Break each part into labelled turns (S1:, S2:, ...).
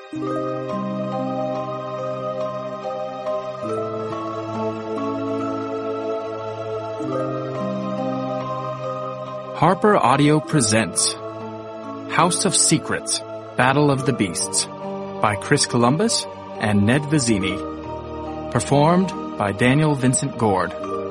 S1: Harper Audio presents House of Secrets, Battle of the Beasts by Chris Columbus and Ned Vizzini. Performed by Daniel Vincent Gord.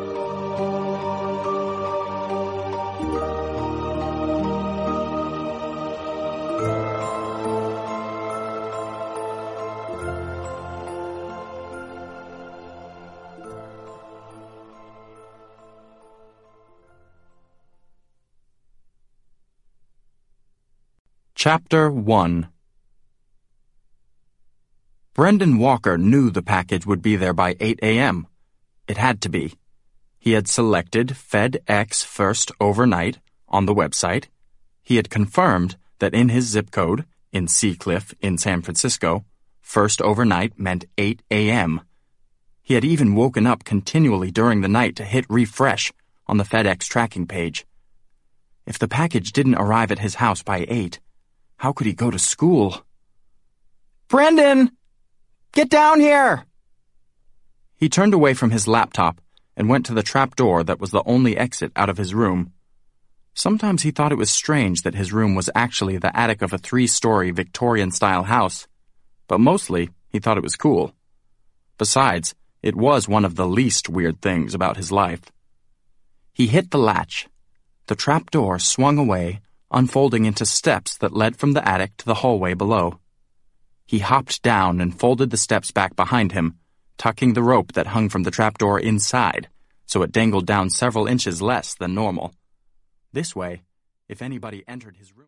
S1: Chapter 1. Brendan Walker knew the package would be there by 8 a.m. It had to be. He had selected FedEx First Overnight on the website. He had confirmed that in his zip code, in Seacliff, in San Francisco, First Overnight meant 8 a.m. He had even woken up continually during the night to hit refresh on the FedEx tracking page. If the package didn't arrive at his house by 8, how could he go to school? "Brendan! Get down here!" He turned away from his laptop and went to the trap door that was the only exit out of his room. Sometimes he thought it was strange that his room was actually the attic of a 3-story Victorian-style house, but mostly he thought it was cool. Besides, it was one of the least weird things about his life. He hit the latch. The trap door swung away, unfolding into steps that led from the attic to the hallway below. He hopped down and folded the steps back behind him, tucking the rope that hung from the trapdoor inside, so it dangled down several inches less than normal. This way, if anybody entered his room...